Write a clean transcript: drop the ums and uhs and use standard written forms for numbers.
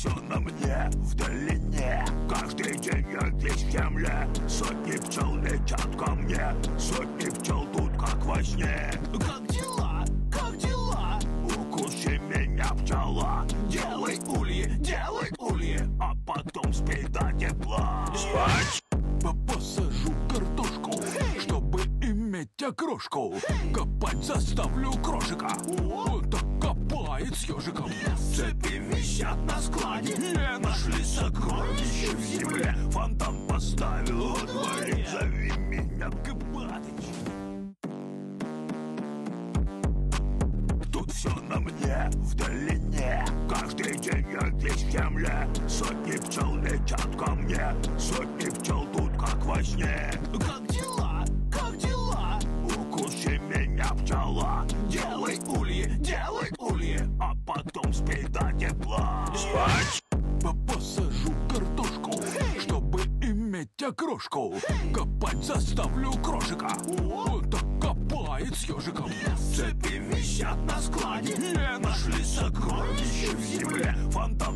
все на мне в долине. Каждый день я весь в земле. Сотни пчел летят ко мне. Сотни пчел тут как во сне. Как дела? Как дела? Укуси меня, пчела. Делай ульи, а потом спи до тепла. Спать! Посажу картошку, чтобы иметь окрошку. Копать заставлю крошика. Вот так копает с ежиком. Цепи висят на складе. Нашли сокровища в земле. Фонтан поставил во дворе. Зови меня Копатыч. Тут все на мне в долине. Каждый день я весь в земле. Сотни пчел летят ко мне. Сотни пчел тут как во сне. Как дела? Как дела? Укуси меня, пчела. Делай ульи, а потом спи до тепла. Спать! Посажу картошку, чтобы иметь окрошку. Копать заставлю крошика. Вот так копает с ежиком. Цепи висят на складе. Нашли сокровища в земле. Фонтан